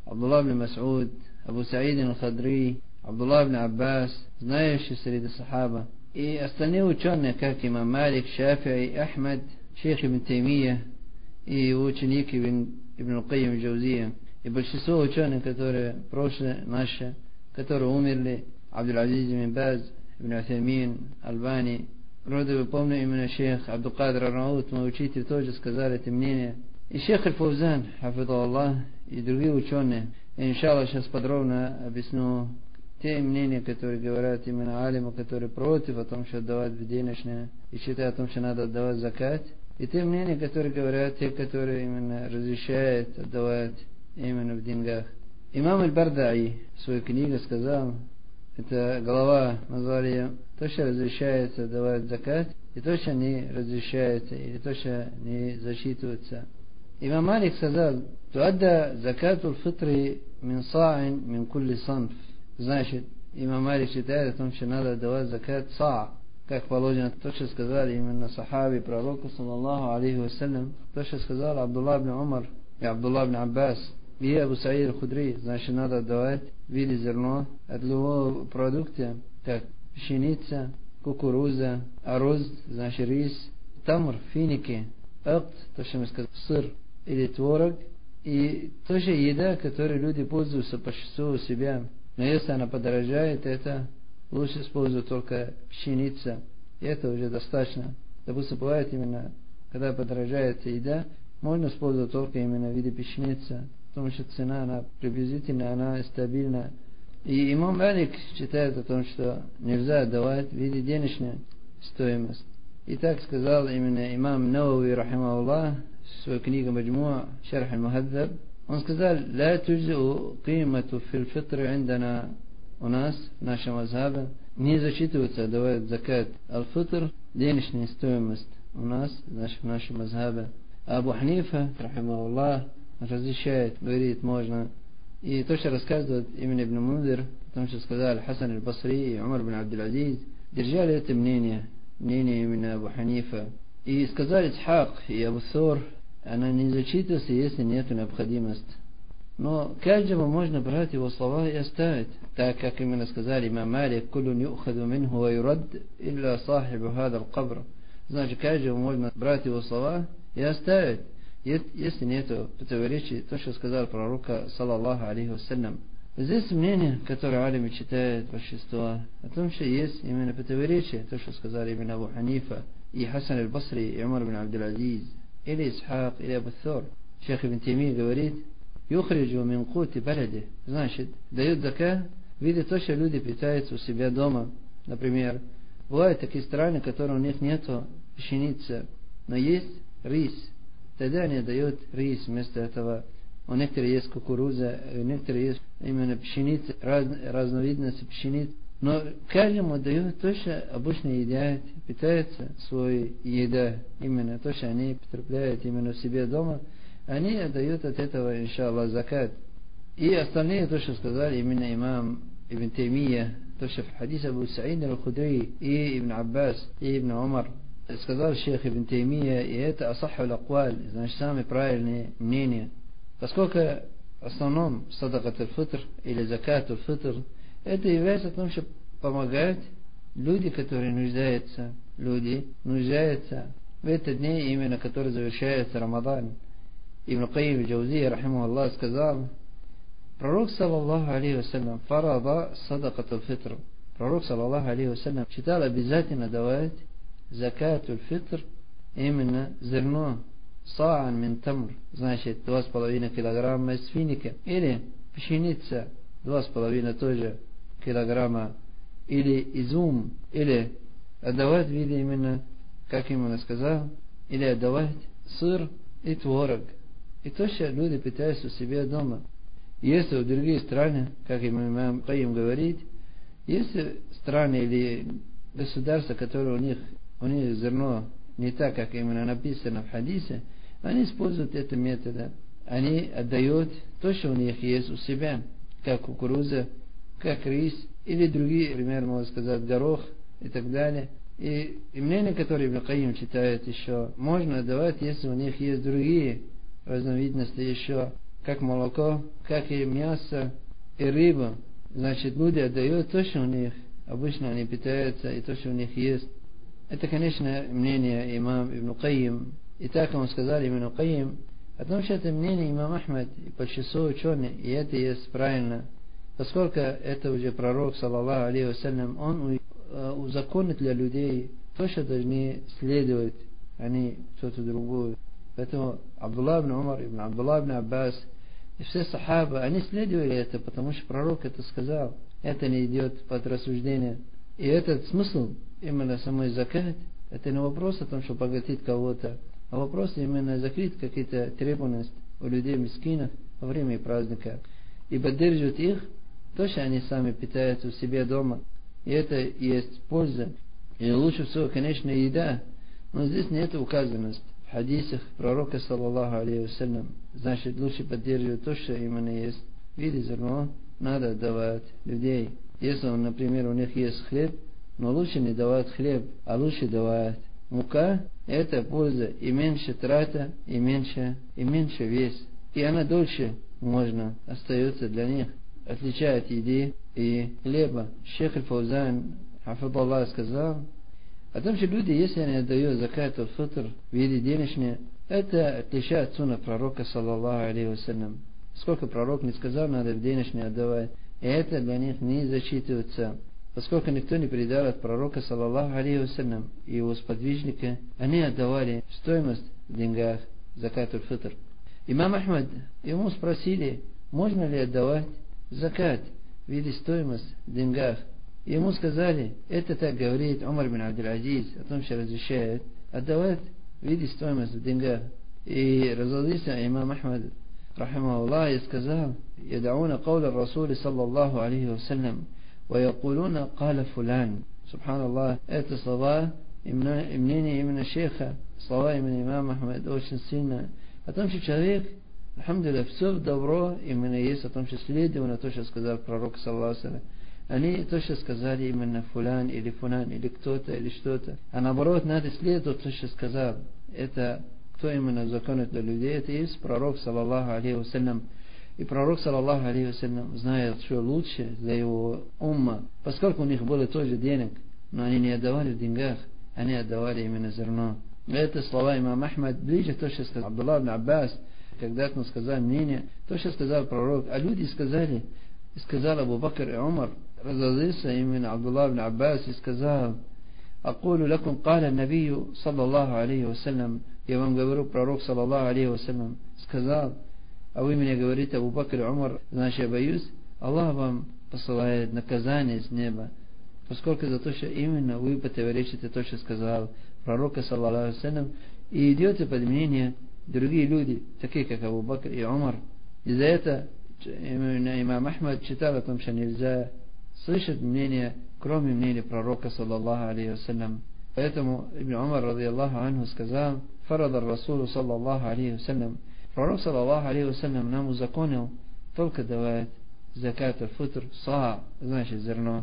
Абдулла ибн Мас'уд, Абу Саид аль-Хадри, Абдулла ибн Аббас, знающие среди сахаба, и остальные ученые, как имам Малик, Шафи'и, Ахмад, шейх ибн Таймия и его ученик ибн, ибн Аль-Кайим аль-Джаузия, и большинство ученых, которые прошлые наши, которые умерли, Абдул-Азиз ибн Баз, ибн Уthaymin, Альбани, вроде вы помните именно шейх Абдул-Кадр ар-Раут, мой учитель, тоже сказали это мнение, и шейх Аль-Фаузан, хафидху Аллах, и другие ученые. И, иншаллах, сейчас подробно объясню те мнения, которые говорят именно алимы, которые против о том, что отдавать денежные, и считают о том, что надо отдавать закат. И те мнения, которые говорят, те, которые именно разрешают отдавать именно в деньгах. Имам Аль-Бардаи в своей книге сказал, это глава назвали ее, то, что разрешается отдавать закат, и то, что не разрешается, или то, что не засчитывается. Имам Малик сказал, туадда закатул фитри мин са'ин мин кулли санф. Значит, имам Малик считает о том, что надо отдавать закат са', как положено, то, что сказали именно сахаби пророка, саллаллаху алейхи вассалям, то, что сказал Абдулла ибн Умар и Абдулла ибн Аббас, и Абу Саид аль-Худри, значит, надо отдавать в виде зерно от любого продукта, как пшеница, кукуруза, арроз, значит, рис, тамр, финики, акт, то, что мы сказали, сыр или творог, и тоже еда, которой люди пользуются по часу у себя. Но если она подорожает, это лучше использовать только пшеница. И это уже достаточно. Допустим, бывает именно, когда подорожает еда, можно использовать только именно в виде пшеницы, потому что цена, она приблизительно, она стабильна. И имам Малик считает о том, что нельзя отдавать в виде денежной стоимости. И так сказал именно имам Навави, рахимахуллах, в своей книге Маджмуа, Шарх аль-Мухаддаб. Он сказал, لا تجزئ قيمة في الفطر عندنا у нас, в нашем мазхабе, не зачитывается отдавать закат аль-фитр, денежная стоимость у нас, значит, в нашем мазхабе. А Абу Ханифа, рахимахуллах, разрешает, говорит, можно. И то, что рассказывает именно Ибн Мундир, потому что сказал Хасан аль-Басри и Умар бин Абдул-Азиз, держали это мнение, мнение именно Абу Ханифа. И сказали Исхак и Абу Сур, она не зачитывается, если нет необходимости. Но каждого можно брать его слова и оставить, так как именно сказали имам Малик, «Куллун ю'хаду минху ва юрад, илля сахибу хада аль-кабр». Значит, каждого можно брать его слова и оставить, если нет противоречия, то, что сказал пророк, саллаллаху алейхи вассалям. Здесь мнение, которое алимы читают большинство, о том, что есть именно противоречие, то, что сказали именно Абу Ханифа, и Хасан аль-Басри, и Умар бин Абдул-Азиз, или Исхак, или Абу Сур. Шейх Ибн Таймия говорит, «Юхриджу мин кути баляди», значит, дают закат, видя то, что люди питаются у себя дома. Например, бывают такие страны, которые у них нету пшеницы, но есть рис. Тогда они дают рис вместо этого. У некоторых есть кукуруза, у некоторых есть именно пшеница, раз, разновидности пшеницы. Но каждому дают то, что обычно едят, питаются своей едой, именно то, что они потребляют именно в себе дома, они отдают от этого, иншаллах, закат. И остальные, то, что сказали именно имам Ибн Таймия, то, что в хадисе Абу Саид аль-Худри и Ибн Аббас и Ибн Умар, сказал шейх Ибн Таймия, и это асаху ал-акваль, значит, самые правильные мнения. Поскольку в основном садакат аль-фитр или закат аль-фитр, это является том, что помогает люди, которые нуждаются, люди нуждаются в эти дни, именно которые завершается Рамадан. Ибн Кайим аль-Джаузия, рахимахуллах, сказал, пророк, саллаллаху алейхи вассалям, фарада садакат аль-фитр. Пророк, саллаллаху алейхи вассалям, считал обязательно давать закат аль-фитр, именно зерно, са'ан мин тамр, значит, два с половиной килограмма из финика, или пшеница, два с половиной тоже килограмма, или изум, или отдавать в виде именно, как именно сказал, или отдавать сыр и творог. И то, что люди питаются у себя дома. Если в другие страны, как имам Кайим говорит, если страны или государства, которые у них, у них зерно не так, как именно написано в хадисе, они используют это метод. Они отдают то, что у них есть у себя, как кукуруза, как рис, или другие, например, можно сказать, горох и так далее. И, и мнение, которое Ибн Кайим читает еще, можно отдавать, если у них есть другие разновидности еще, как молоко, как и мясо, и рыба. Значит, люди отдают то, что у них обычно они питаются, и то, что у них есть. Это, конечно, мнение имам Ибн Кайим. И так ему сказали Ибн Кайим, о том, что это мнение имам Ахмад и большинство ученых, и это есть правильно. Поскольку это уже пророк, саллаллаху алейхи вассалям, он узаконит для людей то, что должны следовать, а не что-то другое. Поэтому Абдуллах ибн Умар, ибн Абдуллах ибн Аббас и все сахабы, они следовали это, потому что пророк это сказал. Это не идет под рассуждение. И этот смысл именно самой закат, это не вопрос о том, что богатит кого-то, а вопрос именно закрыть какие-то требования у людей мискинов во время праздника. И поддерживать их, то, что они сами питаются у себя дома. И это есть польза. И лучше всего, конечно, еда. Но здесь нет указанности. В хадисах пророка, саллаллаху алейхи вассалям, значит, лучше поддерживать то, что именно есть. В виде зерно надо давать людей. Если, например, у них есть хлеб, но лучше не давать хлеб, а лучше давать мука. Это польза и меньше трата, и меньше, и меньше вес. И она дольше можно остается для них. Отличает еды и хлеба. Шейх аль-Фаузан, хафидаллах, сказал о том, что люди, если они отдают закат аль-фитр в виде денежные, это отличает сунна пророка, саллаллаху алейхи вассалям. Сколько пророк не сказал, надо в денежные отдавать. И это для них не зачитывается. Поскольку никто не предал от пророка, саллаллаху алейхи вассалям, и его сподвижника, они отдавали стоимость в деньгах закат аль-фитр. Имам Ахмад, ему спросили, можно ли отдавать закат в виде стоимости в деньгах. И ему сказали, это так говорит Умар бин Абдул-Азиз, о том, что разрешает отдавать в виде стоимости в деньгах. И разозлился имам Ахмад, рахимахуллах, и сказал, ядауна кауля Расули, саллаллаху алейхи вассалям, ويقولون قال فلان. Субханаллах, это слова и мнение именно шейха, слова именно имама Ахмад очень сильно о том, что человек, алхамдулилlah, все в добро именно есть о том, что следовало на то, что сказал пророк, саллаллаху алейхи вассалям. Они то, что сказали именно фулян или фулян или кто-то или что-то. А наоборот, надо следовать то, что сказал. Это кто именно законит для людей, это есть пророк, саллаллаху алейхи вассалям. И пророк, саллаллаху алейхи вассалям, знает, что лучше для его умма. Поскольку у них было тоже денег, но они не отдавали в деньгах, они отдавали именно зерно. Это слова имама Ахмад ближе то, что сказал Абдуллах ибн Аббас, когда-то он сказал мнение, то, что сказал пророк. А люди сказали, сказал Абу Бакр и Умар, разозлился именно Абдуллах ибн Аббас и сказал, «Акулу лакум каля набию, саллаллаху алейхи вассалям». Я вам говорю, пророк, саллаллаху алейхи вассалям, сказал, а вы мне говорите, Абу Бакр и Умар, значит, я боюсь, Аллах вам посылает наказание с неба, поскольку за то, что именно вы противоречите то, что сказал пророка, саллаллаху алейхи вассалям, и идете под мнение другие люди, такие как Абу Бакр и Умар. И за это именно имам Ахмад читал о том, что нельзя слышать мнение, кроме мнения пророка, саллаллаху алейхи вассалям. Поэтому Ибн Умар, радийаллаху анху, сказал, фарада Расулу, саллаллаху алейхи вассалям, пророк, саллаллаху алейхи вассалям, нам узаконил только давать закат аль-фитр, са, значит зерно.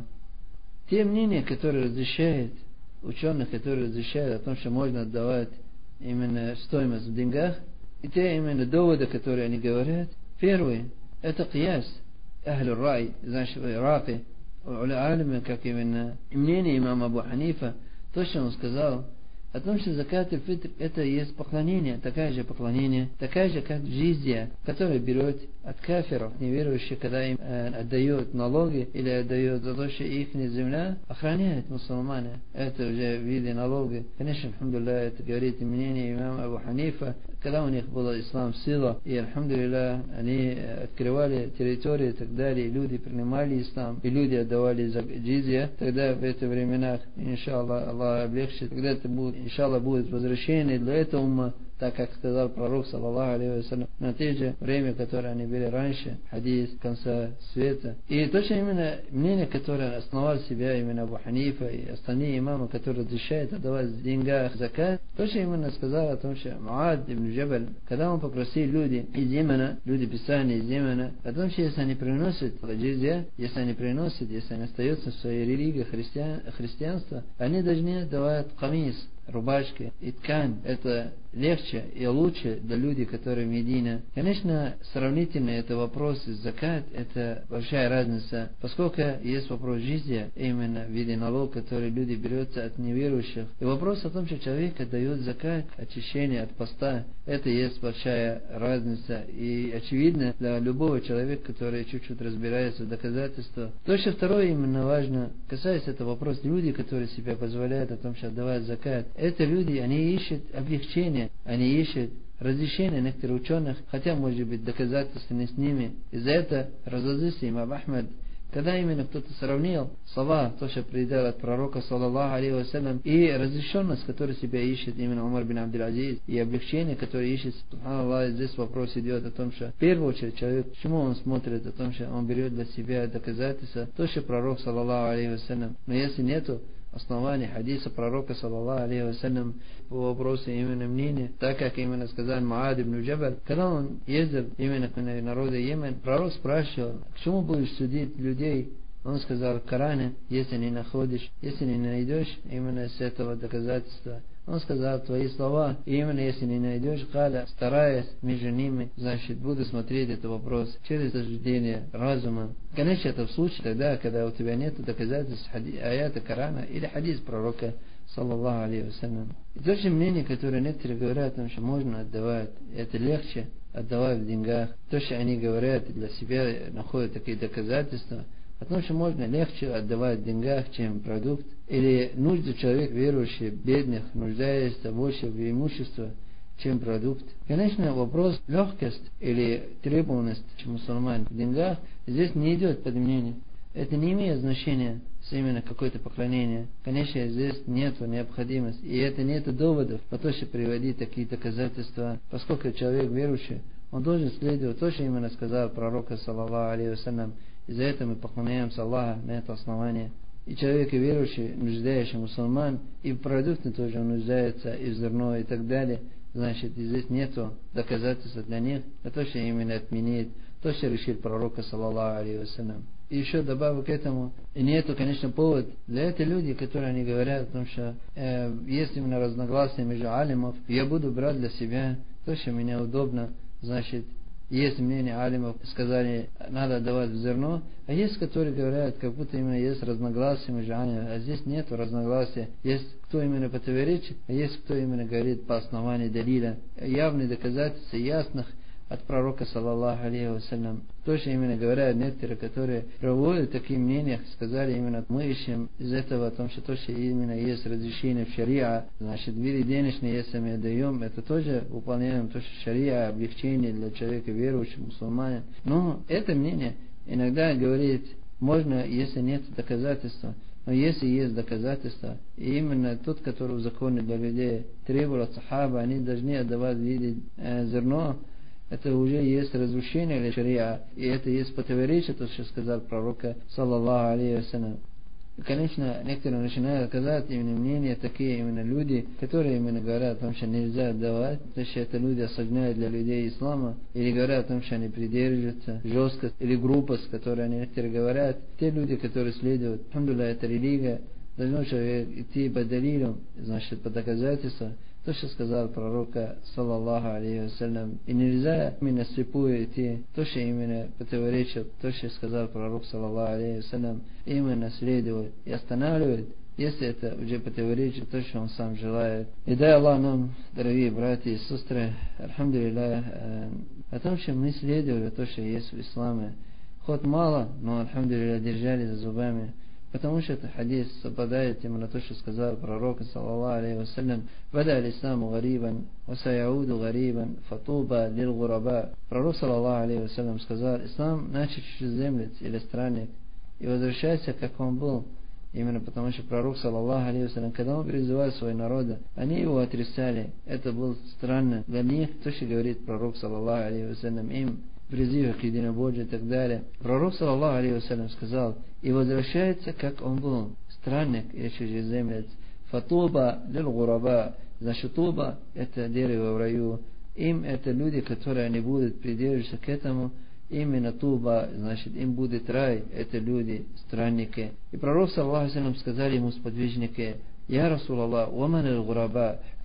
Те мнения, которые разрешают, ученых, которые разрешают о том, что можно отдавать именно стоимость в деньгах, и те именно доводы, которые они говорят, первый, это кияс, ахлю рай, значит в Ираке, алимы, как именно мнение имама Абу Ханифа, то, что он сказал, о том, что закат аль-фитр это есть поклонение, такое же поклонение, такая же, как джизья, которая берет от кафиров, неверующих, когда им э, отдают налоги или отдают за то, что их земля охраняет мусульмане. Это уже в виде налога. Конечно, алхамдулилля, это говорит мнение имама Абу Ханифа, когда у них была ислам сила, и алхамдулилля, они открывали территории и так далее, и люди принимали ислам, и люди отдавали за джизья, тогда в этих временах, иншаллах, Аллах облегчит, когда это будет, иншаллах, будет возвращение для этого умма, так как сказал пророк, саллаллаху алейхи вассалям, на те же время, которое они были раньше, хадис конца света. И точно именно мнение, которое основал себя именно Абу Ханифа и остальные имамы, которые разрешают отдавать в деньгах закат, точно именно сказал о том, что Муад ибн Джабаль, когда он попросил люди из Йемена, люди Писания из Йемена, о том, что если они приносят джизья, если они приносят, если они остаются в своей религии христиан, христианства, они должны отдавать камис, рубашки и ткань. Это легче и лучше для людей, которые в Медине. Конечно, сравнительно это вопрос закат, это большая разница, поскольку есть вопрос жизни, именно в виде налог, который люди берутся от неверующих. И вопрос о том, что человек дает закат, очищение от поста, это есть большая разница. И очевидно для любого человека, который чуть-чуть разбирается в доказательствах. То, что второе именно важно, касается этого вопроса, люди, которые себя позволяют о том, что отдавать закат, это люди, они ищут облегчение, они ищут разрешение некоторых ученых, хотя может быть доказательства не с ними. Из-за этого разозлился имам Ахмад, когда именно кто-то сравнил слова, то, что предал от пророка, саллаллаху алейхи вассалям, и разрешенность, которую себя ищет именно Умар бин Абдул-Азиз, и облегчение, которое ищет, субханаллах, здесь вопрос идет о том, что в первую очередь человек, почему он смотрит о том, что он берет для себя доказательства, то, что пророк, саллаллаху алейхи вассалям, но если нету оснований хадиса пророка, саллаллаху алейхи вассалям, по вопросу именно мнения, так как именно сказал Муад ибн Джабаль, когда он ездил именно к народу Йемен, пророк спрашивал, к чему будешь судить людей? Он сказал, в Коране, если не находишь, если не найдешь именно с этого доказательства. Он сказал, твои слова, и именно если не найдешь, каля, стараясь между ними, значит, буду смотреть этот вопрос через суждение разума. Конечно, это в случае тогда, когда у тебя нет доказательств аята Корана или хадис пророка, саллаллаху алейхи вассалям. И то же мнение, которое некоторые говорят о том, что можно отдавать, это легче отдавать в деньгах. То, что они говорят, для себя находят такие доказательства, потому что можно легче отдавать в деньгах, чем продукт. Или нужды человек верующий, бедных, нуждается больше в имуществе, чем продукт. Конечно, вопрос легкость или требованность мусульман в деньгах здесь не идет под мнение. Это не имеет значения с именно какое-то поклонение. Конечно, здесь нет необходимости. И это нет доводов по то, что приводить такие доказательства. Поскольку человек верующий, он должен следовать то, что именно сказал пророк, саллаллаху алейхи вассалям. И за это мы поклоняемся Аллаху на это основание. И человек верующий, нуждающий мусульман, и в продукты тоже нуждается, и в зерно, и так далее. Значит, и здесь нету доказательств для них, а то, что именно отменит, то, что решил пророк, саллаллаху алейхи вассалям. И еще добавлю к этому, и нету, конечно, повод для этих людей, которые они говорят о том, что э, есть именно разногласия между алимов, я буду брать для себя то, что мне удобно, значит, есть мнение алимов, сказали, надо давать в зерно, а есть, которые говорят, как будто именно есть разногласия между алимами, а здесь нет разногласия. Есть кто именно противоречит, а есть кто именно говорит по основанию далиля, явные доказательства ясных от пророка, саллаллаху алейхи вассалям. То, что именно говорят некоторые, которые проводят такие мнения, сказали именно, мы ищем из этого о том, что то, что именно есть разрешение в шариа, значит, в виде денежные, если мы даем, это тоже выполняем то, что шариа, облегчение для человека верующего, мусульманина. Но это мнение иногда говорит, можно, если нет доказательства. Но если есть доказательства, и именно тот, который в законе для людей требовал от сахаба, они должны отдавать в виде э, зерно, это уже есть разрушение для шариа, и это есть противоречие, то, что сказал пророк, саллаллаху алейхи вассалям. И, конечно, некоторые начинают сказать именно мнения, такие именно люди, которые именно говорят о том, что нельзя отдавать, потому что это люди осуждают для людей ислама, или говорят о том, что они придерживаются жестко, или группа, с которой они некоторые говорят, те люди, которые следуют, алхамдулилlah, это религия, должно человек идти по далилю, значит, по доказательству, то, что сказал пророк, саллаллаху алейхи вассалям. И нельзя именно слепую идти, то, что именно противоречит, то, что сказал пророк, саллаллаху алейхи вассалям, именно следует и останавливает, если это уже противоречит то, что он сам желает. И дай Аллах нам, дорогие братья и сестры, алхамдулилlah, о том, что мы следовали то, что есть в исламе. Хоть мало, но, алхамдулилlah, держали за зубами. Потому что этот хадис совпадает именно то, что сказал пророк, саллаллаху алейхи вассалям, «Бада аль-исламу гарибан, ва саяуду гарибан, фатуба лил гураба». Пророк, саллаллаху алейхи вассалям, сказал, ислам начал чужеземлец или странник, и возвращается, как он был. Именно потому что пророк, саллаллаху алейхи вассалям, когда он призывал свои народы, они его отрицали. Это было странно для них, то, что говорит пророк, саллаллаху алейхи вассалям, им призывах к единобожию и так далее. Пророк, саллаллаху алейхи вассалям, сказал, и возвращается, как он был, странник или чужеземлец. Фатуба лил гураба, значит, туба это дерево в раю. Им это люди, которые не будут придерживаться к этому. Именно туба, значит, им будет рай, это люди, странники. И пророк, саллаллаху алейхи вассалям, сказали ему сподвижники, «Я Расул Аллах, ваман аль-гураба,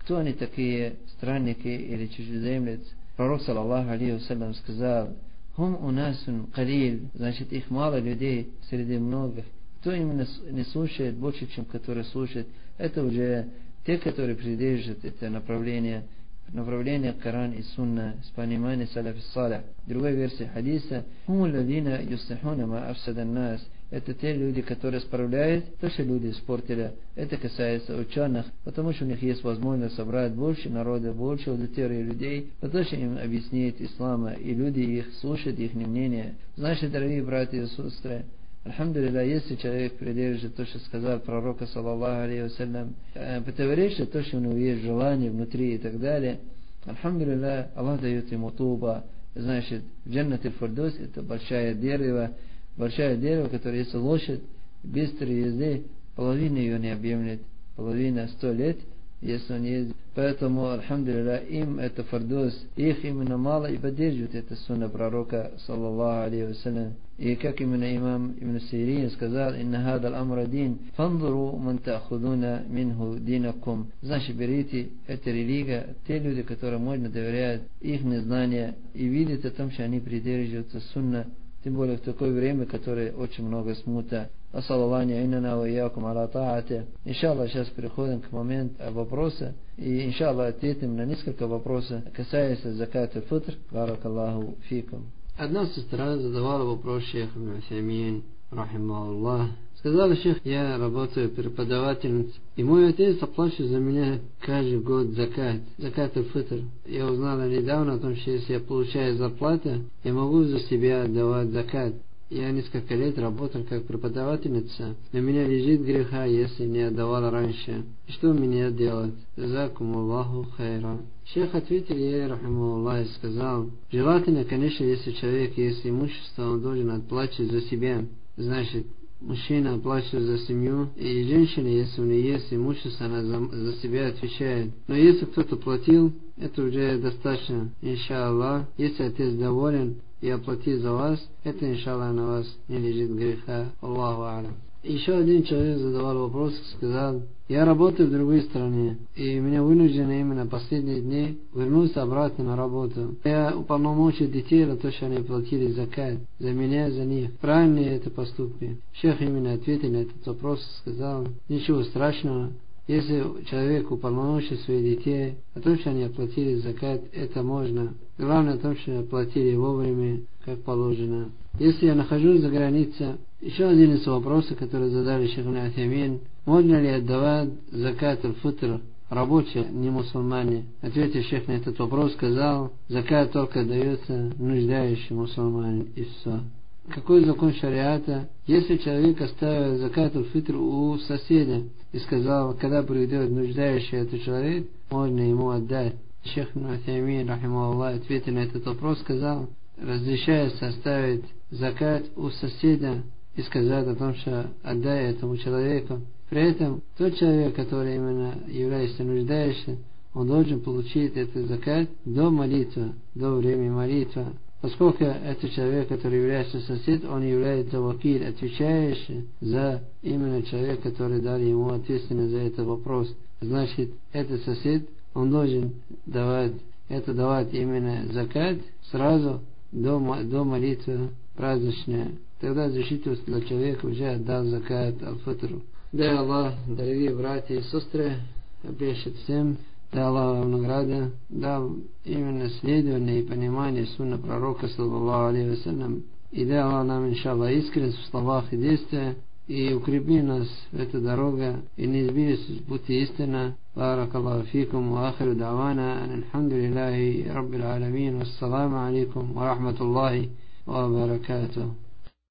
кто они такие, странники или чужеземец? Пророк, саллаллаху алейхи вассалям, сказал: «Хум унасун калиль», значит, их мало людей среди многих. Кто именно не слушает больше, чем который слушает, это уже те, которые придерживают это направление, направление Коран и Сунна с пониманием салаф салих. Другая версия хадиса: «Хум ладина юслихуна ма афсадан нас». Это те люди, которые справляют то, что люди испортили. Это касается ученых, потому что у них есть возможность собрать больше народа, больше аудитории людей, потому что им объясняет ислама, и люди их слушают, их мнение. Значит, дорогие братья и сестры, альхамдулилля, если человек придерживает то, что сказал пророк, саллаллаху алейхи вассалям, противоречит то, что у него есть желание внутри и так далее, альхамдулилля, Аллах дает ему туба. Значит, в Джаннат аль-Фирдус это большое дерево, большое дерево, которое, если лошадь быстрой езды, половина ее не объемлет, половина сто лет, если он ездит. Поэтому, альхамдулилля, им это фардус, их именно мало и поддерживают это сунна пророка, саллаллаху алейхи вассалям. И как именно имам Ибн Сирин сказал: «Инна хада ал-амра дин, фанзуру ман та'худуна минху динакум». Значит, берите, это религия, те люди, которым можно доверять, их незнание, и видят о том, что они придерживаются сунна, тем более в такое время, которое очень много смута. Ассалаллаху инна ва иякум аля та'ати. Иншаллах, сейчас переходим к моменту вопроса. И иншаллах ответим на несколько вопросов, касающихся закат аль-фитр. Баракаллаху фикум. Одна сестра задавала вопрос шейху Ибн Усаймин, рахимахуллах. Сказала: шейх, я работаю преподавательницей, и мой отец оплачивает за меня каждый год закат, закат аль-фитр. Я узнала недавно о том, что если я получаю зарплату, я могу за себя отдавать закат. Я несколько лет работал как преподавательница, на меня лежит греха, если не отдавала раньше. И что мне делать? Джазакум Аллаху хайра. Шейх ответил ей, рахимахуллах, и сказал: желательно, конечно, если человек есть имущество, он должен отплачивать за себя. Значит, мужчина оплачивает за семью, и женщина, если у нее есть имущество, она за, за себя отвечает. Но если кто-то платил, это уже достаточно, иншаллах. Если отец доволен и оплатит за вас, это, иншаллах, на вас не лежит греха. Аллаху алям. Еще один человек задавал вопрос, сказал: я работаю в другой стране, и меня вынуждены именно последние дни вернуться обратно на работу. Я уполномочил детей на то, что они платили закат, за меня, за них. Правильные это поступки? Шейх именно ответил на этот вопрос, сказал: ничего страшного. Если человек уполномочил своих детей о том, что они оплатили закат, это можно. Главное о том, что оплатили вовремя, как положено. Если я нахожусь за границей, еще один из вопросов, который задали шейх Ибн Усаймин: можно ли отдавать закат аль-фитр рабочие, не мусульмане? Ответил шейх на этот вопрос, сказал: закат только дается нуждающим мусульманам, и все. Какой закон шариата? Если человек оставил закат аль-фитр у соседа и сказал, когда придет нуждающий этот человек, можно ему отдать. Шейх Ибн Усаймин, рахимахуллах, ответил на этот вопрос, сказал: разрешается оставить закат у соседа и сказать о том, что отдай этому человеку. При этом тот человек, который именно является нуждающим, он должен получить этот закат до молитвы, до времени молитвы. Поскольку этот человек, который является сосед, он является вакиль, отвечающий за именно человека, который дал ему ответственность за этот вопрос. Значит, этот сосед, он должен давать, это давать именно закат сразу до, до молитвы праздничной. Тогда защиту для человека уже отдал закат аль-фитру. Дай Аллах, дорогие братья и сестры, облегчит всем. Дай Аллах вам награды, дал именно следование и понимание сунна пророка, саллаллаху алейхи вассалям. И дай Аллах нам, иншаллах, искренность в словах и действиях, и укрепи нас в эту дорогу, и не сбились с пути истины. Баракаллаху фикум, ва ахиру давана, альхамдулиллахи раббил аламин, вассаламу алейкум, ва рахматуллахи ва баракатуh.